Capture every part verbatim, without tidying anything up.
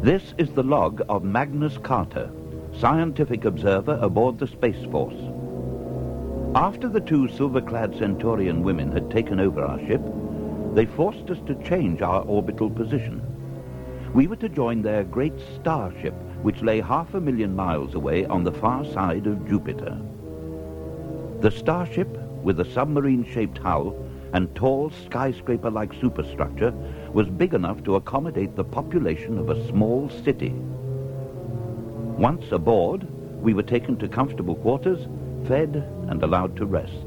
This is the log of Magnus Carter, scientific observer aboard the Space Force. After the two silver-clad Centaurian women had taken over our ship, they forced us to change our orbital position. We were to join their great starship, which lay half a million miles away on the far side of Jupiter. The starship, with a submarine-shaped hull and tall skyscraper-like superstructure, was big enough to accommodate the population of a small city. Once aboard, we were taken to comfortable quarters, fed and allowed to rest.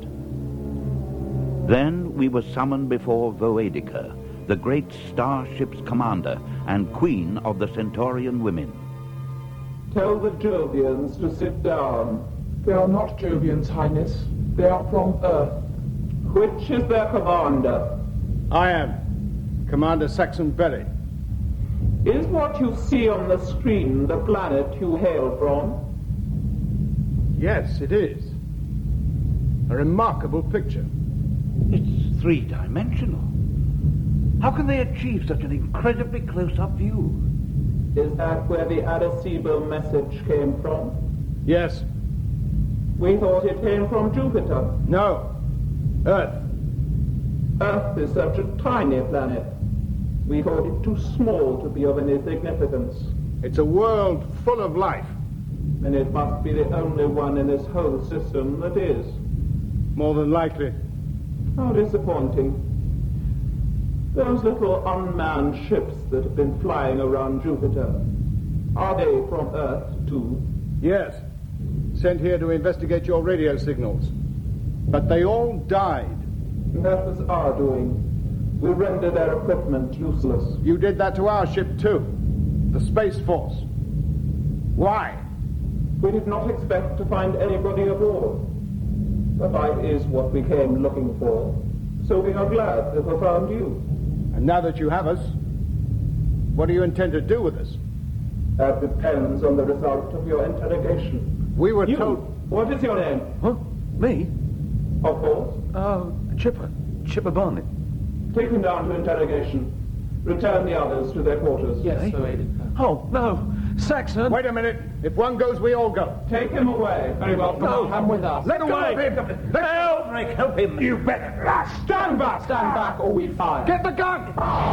Then we were summoned before Voedica, the great starship's commander and queen of the Centaurian women. Tell the Jovians to sit down. They are not Jovians, Highness. They are from Earth. Which is their commander? I am. Commander Saxon Berry. Is what you see on the screen the planet you hail from? Yes, it is. A remarkable picture. It's three-dimensional. How can they achieve such an incredibly close-up view? Is that where the Arecibo message came from? Yes. We thought it came from Jupiter. No. Earth. Earth is such a tiny planet. We thought it too small to be of any significance. It's a world full of life. And it must be the only one in this whole system that is. More than likely. How disappointing. Those little unmanned ships that have been flying around Jupiter, are they from Earth too? Yes. Sent here to investigate your radio signals. But they all died. That was our doing. We rendered their equipment useless. You did that to our ship too. The Space Force. Why? We did not expect to find anybody aboard. The light is what we came looking for. So we are glad that we found you. And now that you have us, what do you intend to do with us? That depends on the result of your interrogation. We were you, told... What is your name? Huh? Me? Of course. Uh, Chipper. Chipper Barnett. Take him down to interrogation. Return the others to their quarters. Yes, sir. Oh, no. Saxon! Wait a minute. If one goes, we all go. Take him away. Very well. No, come with us. Let away! Help! Rick, help him! You better rush! Stand back! Stand back or we fire. Get the gun!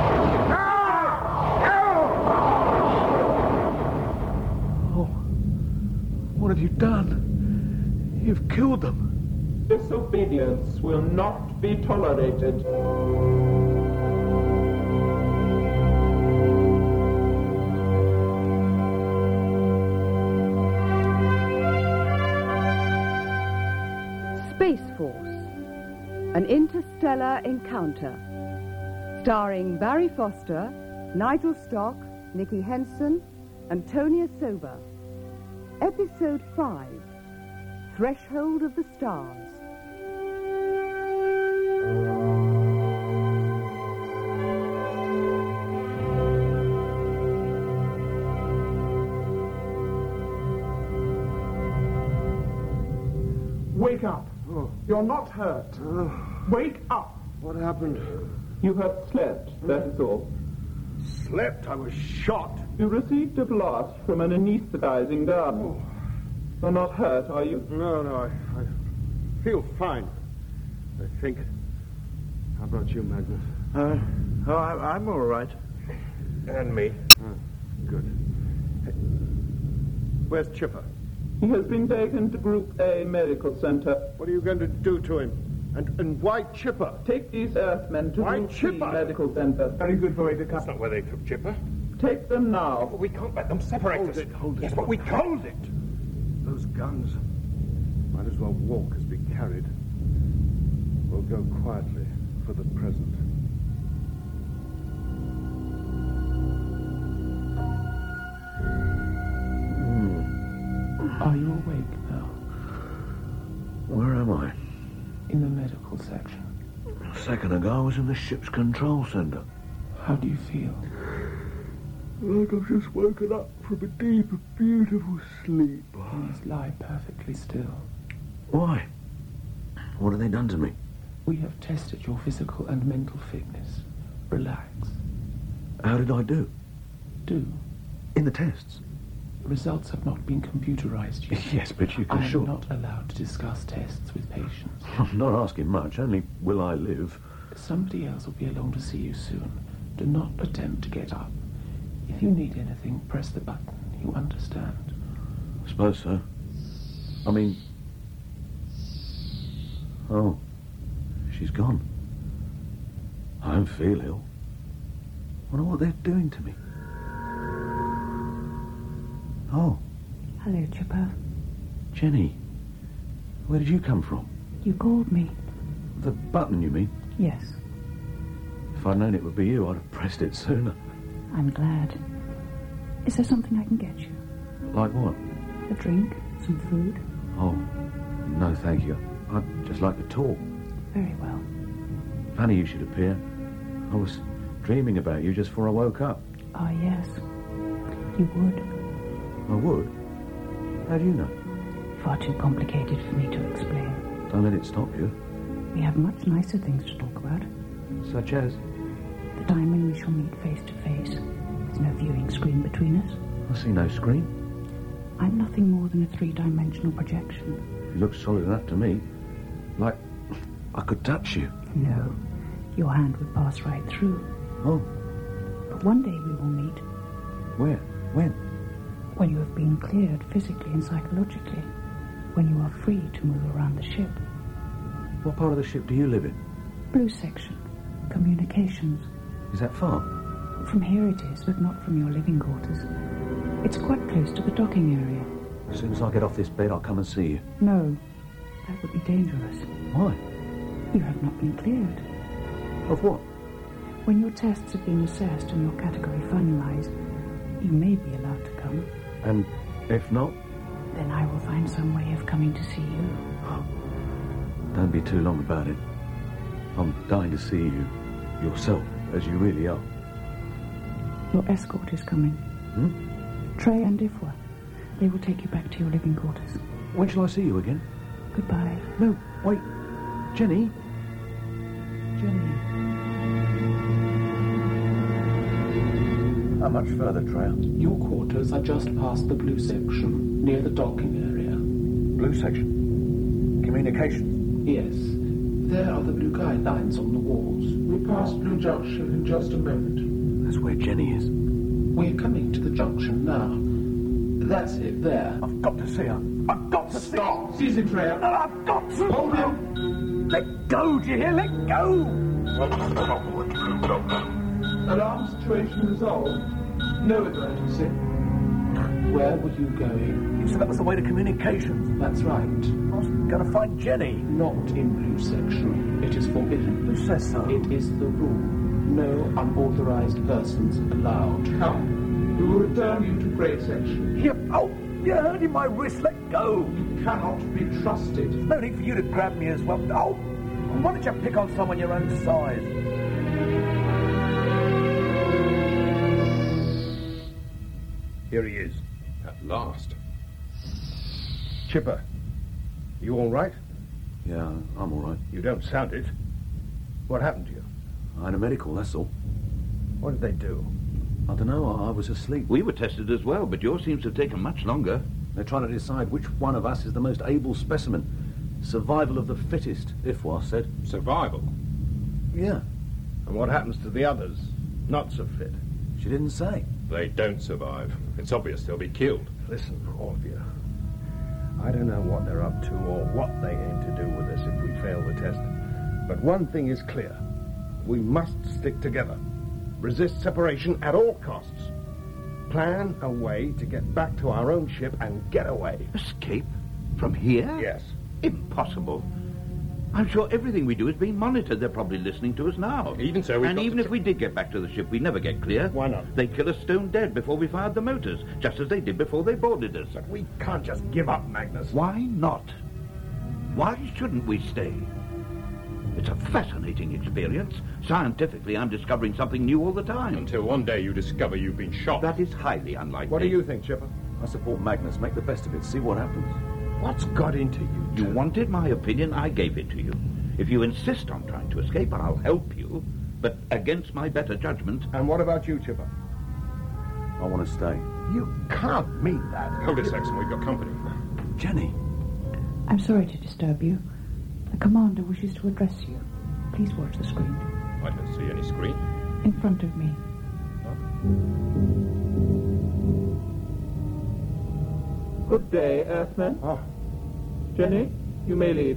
Oh, what have you done? You've killed them. Disobedience will not be tolerated. Space Force, an interstellar encounter, starring Barry Foster, Nigel Stock, Nicky Henson, and Tonya Sober. Episode five, Threshold of the Stars. Wake up. Oh. You're not hurt. Oh. Wake up. What happened? You have slept, that is all. Slept? I was shot. You received a blast from an anesthetizing gun. Oh. You're not hurt, are you? No, no, I, I feel fine, I think. How about you, Magnus? Uh, oh, I, I'm all right. And me. Oh, good. Hey, where's Chipper? He has been taken to Group A Medical Center. What are you going to do to him? And and why Chipper? Take these Earthmen to Why Group B Chipper? Medical Center. Very good boy to come. That's not where they took Chipper. Take them now. But we can't let them separate Hold us. it, hold it. Yes, but we can't. Hold it. Those guns might as well walk as be carried. We'll go quietly for the present. Are you awake now? Where am I? In the medical section. A second ago, I was in the ship's control center. How do you feel? Like I've just woken up from a deep, beautiful sleep. Please lie perfectly still. Why? What have they done to me? We have tested your physical and mental fitness. Relax. How did I do? Do. In the tests? Results have not been computerized yet. Yes, but you can I am sure... not allowed to discuss tests with patients. I'm not asking much, only will I live? Somebody else will be along to see you soon. Do not attempt to get up. If you need anything, press the button. You understand? I suppose so. I mean... Oh, she's gone. I don't feel ill. I wonder what they're doing to me. Oh. Hello, Chipper. Jenny, where did you come from? You called me. The button, you mean? Yes. If I'd known it would be you, I'd have pressed it sooner. I'm glad. Is there something I can get you? Like what? A drink? Some food? Oh, no thank you. I'd just like to talk. Very well. Funny you should appear. I was dreaming about you just before I woke up. Ah, yes. You would. I would? How do you know? Far too complicated for me to explain. Don't let it stop you. We have much nicer things to talk about. Such as? The time when we shall meet face to face. With no viewing screen between us. I see no screen. I'm nothing more than a three-dimensional projection. You look solid enough to me. Like I could touch you. No. Your hand would pass right through. Oh. But one day we will meet. Where? When? When you have been cleared physically and psychologically. When you are free to move around the ship. What part of the ship do you live in? Blue section. Communications. Is that far? From here it is, but not from your living quarters. It's quite close to the docking area. As soon as I get off this bed, I'll come and see you. No. That would be dangerous. Why? You have not been cleared. Of what? When your tests have been assessed and your category finalized, you may be allowed to come. And if not? Then I will find some way of coming to see you. Don't be too long about it. I'm dying to see you, yourself, as you really are. Your escort is coming. Hmm? Trey and Ifwa. They will take you back to your living quarters. When shall I see you again? Goodbye. No, wait. Jenny? Jenny. How much further, Trey? Your quarters are just past the blue section, near the docking area. Blue section? Communications? Yes. There are the blue guidelines on the walls. We pass Blue Junction in just a moment. That's where Jenny is. We're coming to the junction now. That's it, there. I've got to see her. I've got to Stop! see her. Seize him, Treya. No, I've got to. Hold him! Let go, do you hear? Let go! Alarm situation resolved. No emergency. Where were you going? You said that was the way to communications. That's right. I was going to find Jenny. Not in blue section. It is forbidden. Who says so? It is the rule. No unauthorized persons allowed. Come. We will return you to grey section. Yep. Oh, you're hurting my wrist. Let go. You cannot be trusted. No need for you to grab me as well. Oh, why don't you pick on someone your own size? Here he is. At last. Chipper, you all right? Yeah, I'm all right. You don't sound it. What happened to you? I had a medical, that's all. What did they do? I don't know. I, I was asleep. We were tested as well, but yours seems to have taken much longer. They're trying to decide which one of us is the most able specimen. Survival of the fittest, Ifwa said. Survival? Yeah. And what happens to the others? Not so fit. She didn't say. They don't survive. It's obvious they'll be killed. Listen, all of you. I don't know what they're up to or what they aim to do with us if we fail the test. But one thing is clear. We must stick together. Resist separation at all costs. Plan a way to get back to our own ship and get away. Escape? From here? Yes. Impossible. I'm sure everything we do is being monitored. They're probably listening to us now. Even so, we've And got even to if we did get back to the ship, we'd never get clear. Why not? They'd kill us stone dead before we fired the motors, just as they did before they boarded us. But we can't just give up, Magnus. Why not? Why shouldn't we stay? It's a fascinating experience. Scientifically, I'm discovering something new all the time. Until one day you discover you've been shot. That is highly unlikely. What do you think, Chipper? I support Magnus. Make the best of it. See what happens. What's got into you? You two? wanted my opinion, I gave it to you. If you insist on trying to escape, I'll help you. But against my better judgment... And what about you, Chipper? I want to stay. You can't mean that. Hold it, Saxon. We've got company. Jenny. I'm sorry to disturb you. The commander wishes to address you. Please watch the screen. I don't see any screen. In front of me. Good day, Earthmen. Oh. Jenny, you may leave.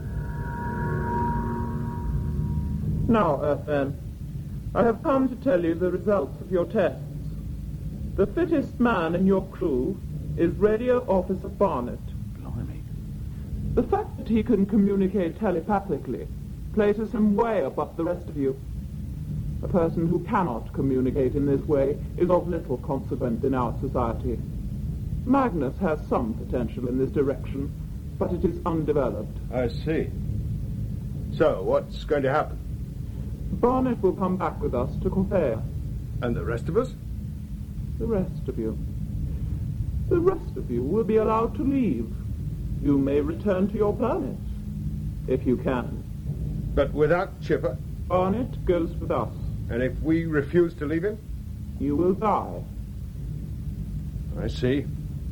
Now, Earthmen, I have come to tell you the results of your tests. The fittest man in your crew is Radio Officer Barnett. Blimey. The fact that he can communicate telepathically places him way above the rest of you. A person who cannot communicate in this way is of little consequence in our society. Magnus has some potential in this direction, but it is undeveloped. I see. So, what's going to happen? Barnett will come back with us to Corsair. And the rest of us? The rest of you. The rest of you will be allowed to leave. You may return to your planet, if you can. But without Chipper? Barnett goes with us. And if we refuse to leave him? You will die. I see.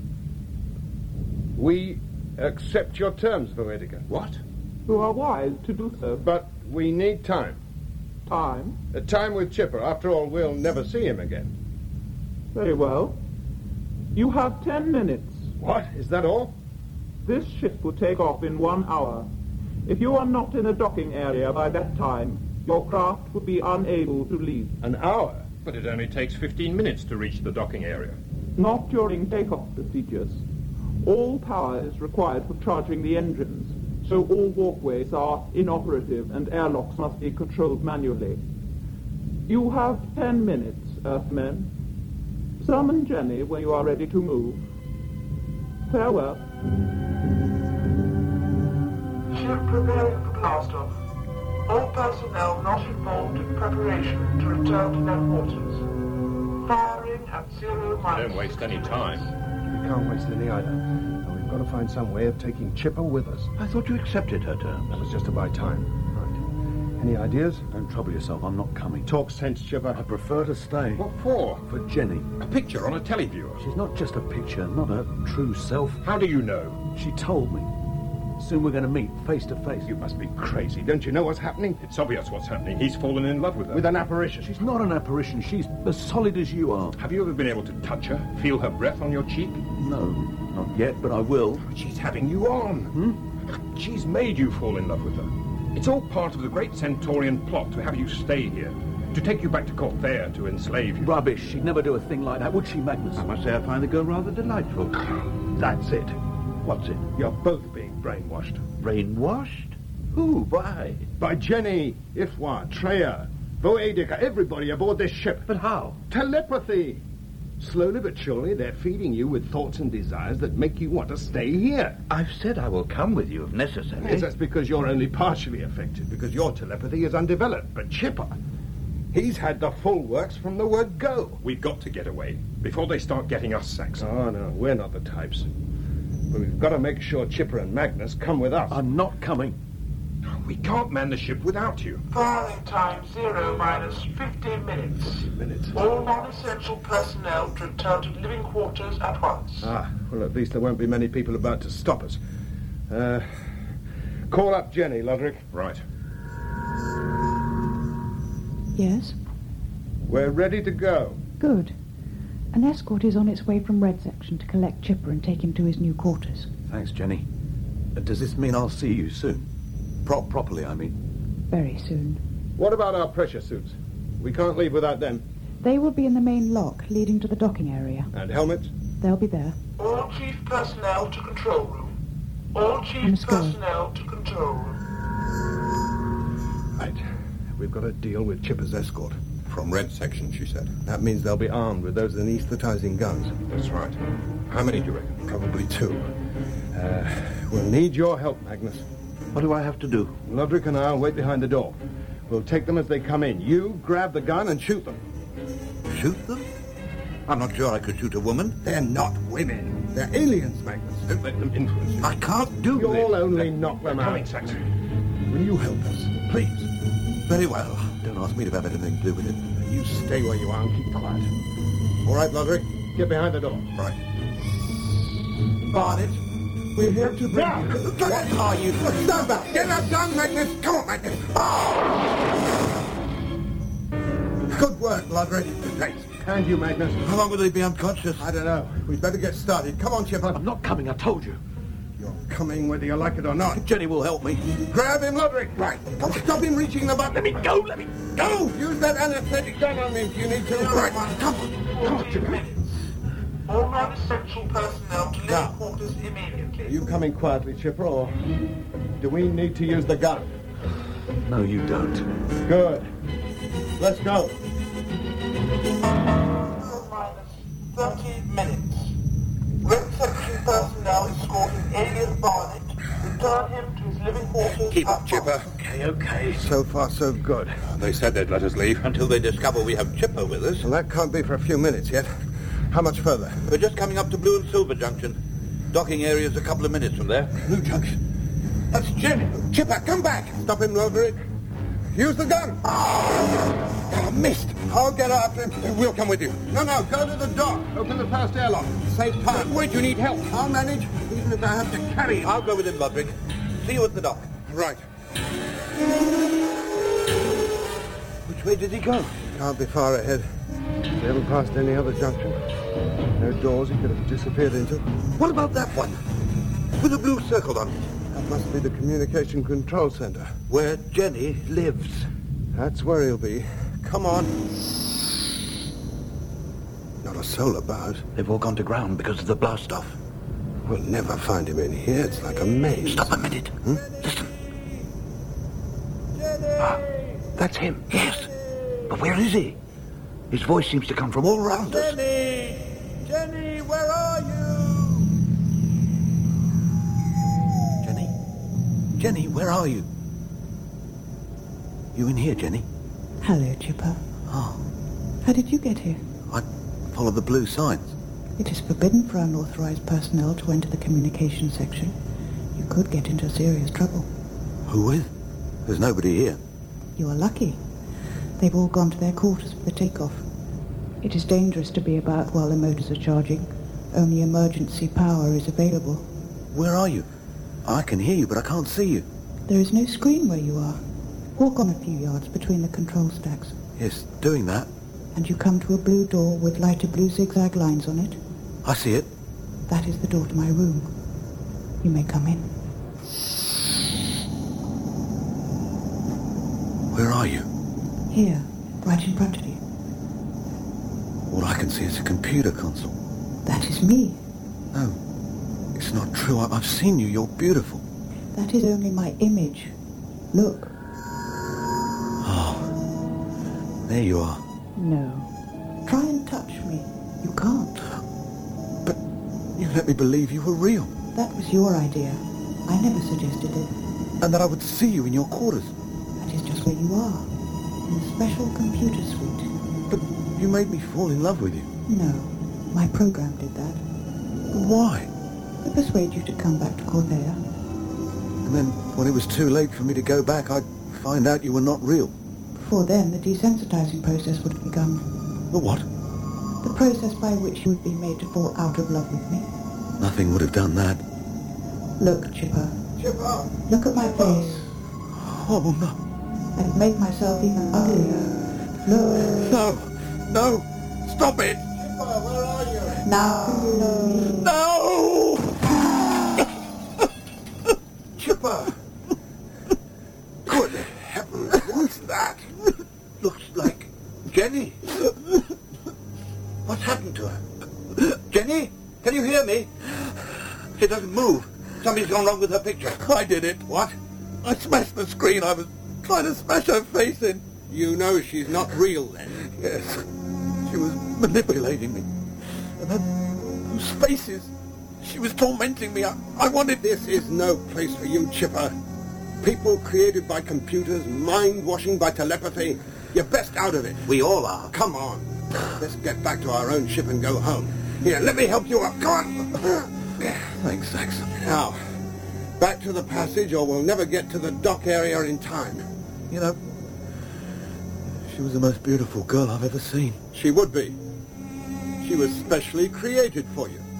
We accept your terms, Voedica. What? You are wise to do so. But we need time. Time? A time with Chipper. After all, we'll never see him again. Very well. You have ten minutes. What? Is that all? This ship will take off in one hour. If you are not in a docking area by that time, your craft will be unable to leave. An hour? But it only takes fifteen minutes to reach the docking area. Not during takeoff procedures. All power is required for charging the engines, so all walkways are inoperative and airlocks must be controlled manually. You have ten minutes, Earthmen. Summon Jenny when you are ready to move. Farewell. Ship preparing for blastoff. All personnel not involved in preparation to return to their quarters. Firing at zero minus. Don't waste any time. We can't waste any either. And we've got to find some way of taking Chipper with us. I thought you accepted her terms. That was just to buy time. Right. Any ideas? Don't trouble yourself. I'm not coming. Talk sense, Chipper. I prefer to stay. What for? For Jenny. A picture on a televiewer. She's not just a picture, not her true self. How do you know? She told me. Soon we're going to meet face to face. You must be crazy. Don't you know what's happening? It's obvious what's happening. He's fallen in love with her. With an apparition. She's not an apparition. She's as solid as you are. Have you ever been able to touch her? Feel her breath on your cheek? No, not yet, but I will. She's having you on. Hmm? She's made you fall in love with her. It's all part of the great Centaurian plot to have you stay here. To take you back to Corsair to enslave you. Rubbish. She'd never do a thing like that, would she, Magnus? I must say I find the girl rather delightful. That's it. What's it? You're both being brainwashed. Brainwashed? Who? Why? By Jenny, Ifwa, Treya, Voedica, everybody aboard this ship. But how? Telepathy. Slowly but surely, they're feeding you with thoughts and desires that make you want to stay here. I've said I will come with you if necessary. Yes, that's because you're only partially affected, because your telepathy is undeveloped. But Chipper, he's had the full works from the word go. We've got to get away before they start getting us, Saxon. Oh, no, we're not the types. But we've got to make sure Chipper and Magnus come with us. I'm not coming. We can't man the ship without you. Firing time zero minus fifteen minutes. fifteen minutes. All non-essential personnel to return to living quarters at once. Ah, well, at least there won't be many people about to stop us. Uh, call up Jenny, Lodrick. Right. Yes? We're ready to go. Good. An escort is on its way from Red Section to collect Chipper and take him to his new quarters. Thanks, Jenny. Uh, does this mean I'll see you soon? Pro- properly, I mean. Very soon. What about our pressure suits? We can't leave without them. They will be in the main lock leading to the docking area. And helmets? They'll be there. All chief personnel to control room. All chief personnel to control room. Right. We've got to deal with Chipper's escort. From Red Section, she said. That means they'll be armed with those anesthetizing guns. That's right. How many do you reckon? Probably two. Uh, we'll need your help, Magnus. What do I have to do? Lodrick and I'll wait behind the door. We'll take them as they come in. You grab the gun and shoot them. Shoot them? I'm not sure I could shoot a woman. They're not women. They're aliens, Magnus. Don't let them influence you. I can't do You'll this. only knock them out. Coming, Saxon. Will you help us, please? Very well. Don't ask me to have anything to do with it. You stay where you are and keep quiet. All right, Lodrick? Get behind the door. Right. Barnett, we're here to bring Now, you... What are you? Stand back! Get that gun, Magnus! Come on, Magnus! Good work, Lodrick. Thanks. And you, Magnus. How long will they be unconscious? I don't know. We'd better get started. Come on, Chipper. I'm not coming, I told you. You're coming whether you like it or not. Jenny will help me. Grab him, Lodrick. Right. Come, stop him reaching the button. Let me go, let me go. Use that anesthetic gun on me if you need to. Right. Come on. Come on, Chipper. All non-essential personnel to Now. living quarters immediately. Are you coming quietly, Chipper, or do we need to use the gun? No, you don't. Good. Let's go. Minus thirty minutes. Red section personnel escorting Alias Barnett. Return him to his living quarters. Keep up, at Chipper. Okay, okay. So far, so good. They said they'd let us leave until they discover we have Chipper with us. Well, that can't be for a few minutes yet. How much further? We're just coming up to Blue and Silver Junction. Docking area's a couple of minutes from there. Blue Junction. That's Jenny. Chipper, come back. Stop him, Lodrick. Use the gun. Oh, missed. I'll get after him. We'll come with you. No, no, go to the dock. Open the fast airlock. Save time. Wait, you need help. I'll manage, even if I have to carry him. I'll go with him, Lodrick. See you at the dock. Right. Which way did he go? Can't be far ahead. We haven't passed any other junction. No doors he could have disappeared into. What about that one? With a blue circle on it. That must be the communication control center. Where Jenny lives. That's where he'll be. Come on. Not a soul about. They've all gone to ground because of the blast off. We'll never find him in here. It's like a maze. Stop a minute. Hmm? Listen. Ah, that's him. Yes. But where is he? His voice seems to come from all around us. Jenny! Jenny, where are you? Jenny? Jenny, where are you? You in here, Jenny? Hello, Chipper. Oh, How did you get here? I followed the blue signs. It is forbidden for unauthorized personnel to enter the communication section. You could get into serious trouble. Who with? There's nobody here. You are lucky. They've all gone to their quarters for the takeoff. It is dangerous to be about while the motors are charging. Only emergency power is available. Where are you? I can hear you, but I can't see you. There is no screen where you are. Walk on a few yards between the control stacks, Yes, doing that. and you come to a blue door with lighter blue zigzag lines on it. I see it. That is the door to my room. You may come in. Where are you? Here, right in front of you. All I can see is a computer console. That is me. No, it's not true. I- I've seen you. You're beautiful. That is only my image. Look. Oh, there you are. No. Try and touch me. You can't. But you let me believe you were real. That was your idea. I never suggested it. And that I would see you in your quarters. That is just where you are. In the special computer suite. But you made me fall in love with you. No. My program did that. But why? To persuade you to come back to Corvair. And then, when it was too late for me to go back, I'd find out you were not real. Before then, the desensitizing process would have begun. The what? The process by which you would be made to fall out of love with me. Nothing would have done that. Look, Chipper. Chipper! Look at my face. Oh, no. I've made myself even uglier. Look. No. No. Stop it. Chipper, where are you? Now you know me. No! Chipper! Good heavens, what's that? Looks like Jenny. What's happened to her? Jenny, can you hear me? She doesn't move. Something's gone wrong with her picture. I did it. What? I smashed the screen. I was trying to smash her face in. You know she's not real then. Yes. She was manipulating me. And then those faces. She was tormenting me. I, I wanted... This is no place for you, Chipper. People created by computers, mind-washing by telepathy. You're best out of it. We all are. Come on. Let's get back to our own ship and go home. Here, let me help you up. Come on. Thanks, Sax. Now, back to the passage or we'll never get to the dock area in time. You know, She was the most beautiful girl I've ever seen. She would be. She was specially created for you.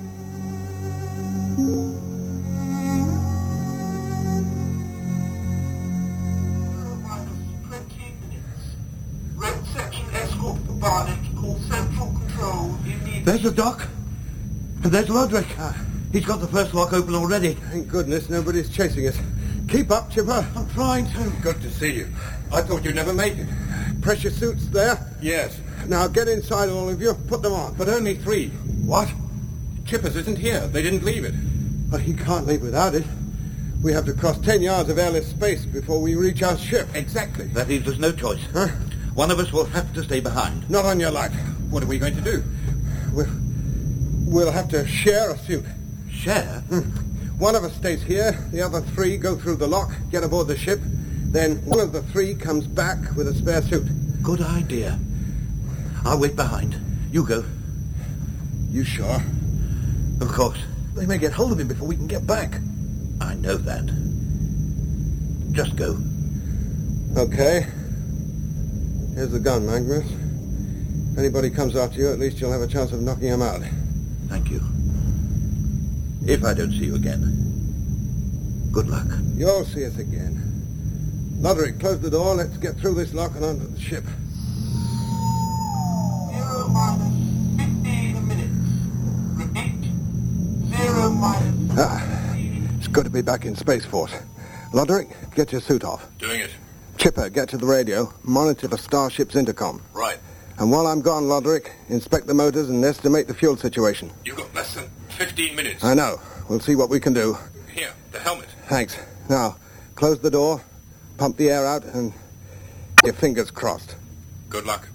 Red section escort for Barnett. Call central control immediately. There's the dock. And there's Lodrick. Uh, he's got the first lock open already. Thank goodness nobody's chasing us. Keep up, Chipper. I'm trying to. Good to see you. I thought you'd never make it. Pressure suits there? Yes. Now get inside, all of you. Put them on. But only three. What? Chippers isn't here. They didn't leave it. But he can't leave without it. We have to cross ten yards of airless space before we reach our ship. Exactly. That means there's no choice. Huh? One of us will have to stay behind. Not on your life. What are we going to do? We'll, we'll have to share a suit. Share? Hmm. One of us stays here, the other three go through the lock, get aboard the ship, then one of the three comes back with a spare suit. Good idea. I'll wait behind. You go. You sure? Of course. They may get hold of him before we can get back. I know that. Just go. Okay. Here's the gun, Magnus. If anybody comes after you, at least you'll have a chance of knocking him out. Thank you. If I don't see you again, good luck. You'll see us again. Lodrick, close the door. Let's get through this lock and onto the ship. Zero minus fifteen minutes. Repeat. Zero minus... Ah, it's good to be back in Space Force. Lodrick, get your suit off. Doing it. Chipper, get to the radio. Monitor the Starship's intercom. Right. And while I'm gone, Lodrick, inspect the motors and estimate the fuel situation. You've got less than fifteen minutes. I know. We'll see what we can do. Here, the helmet. Thanks. Now, close the door, pump the air out, and your fingers crossed. Good luck.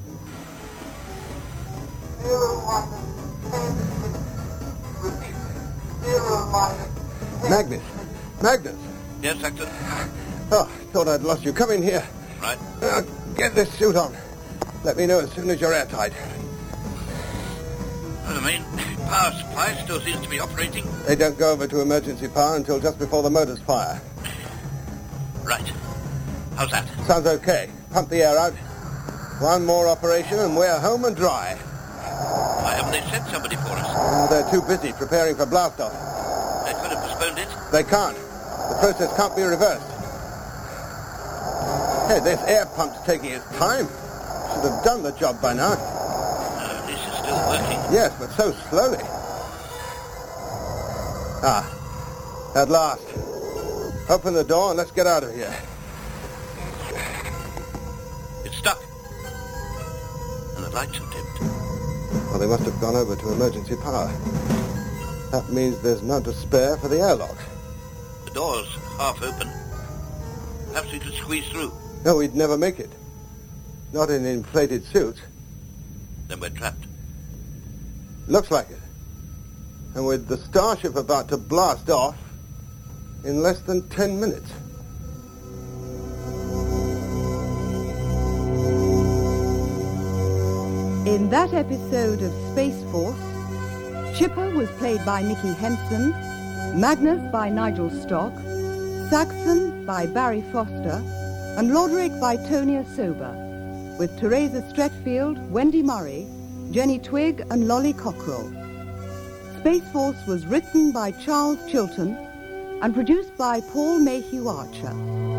Zero minus ten minutes. Repeat. Zero minus ten Magnus. Magnus. Yes, Doctor? Oh, thought I'd lost you. Come in here. Right. Uh, get this suit on. Let me know as soon as you're airtight. Well, the main power supply still seems to be operating. They don't go over to emergency power until just before the motors fire. Right. How's that? Sounds okay. Pump the air out. One more operation and we're home and dry. Why haven't they sent somebody for us? Oh, they're too busy preparing for blast-off. They could have postponed it. They can't. The process can't be reversed. Hey, this air pump's taking its time. Should have done the job by now. Uh, this is still working. Yes, but so slowly. Ah, at last. Open the door and let's get out of here. It's stuck. And the lights are dimmed. Well, they must have gone over to emergency power. That means there's none to spare for the airlock. The door's half open. Perhaps we could squeeze through. No, we'd never make it. Not in inflated suits. Then we're trapped. Looks like it. And with the Starship about to blast off in less than ten minutes. In that episode of Space Force, Chipper was played by Nicky Henson, Magnus by Nigel Stock, Saxon by Barry Foster, and Lodrick by Tonya Sober, with Teresa Stretfield, Wendy Murray, Jenny Twigg, and Lolly Cockrell. Space Force was written by Charles Chilton and produced by Paul Mayhew Archer.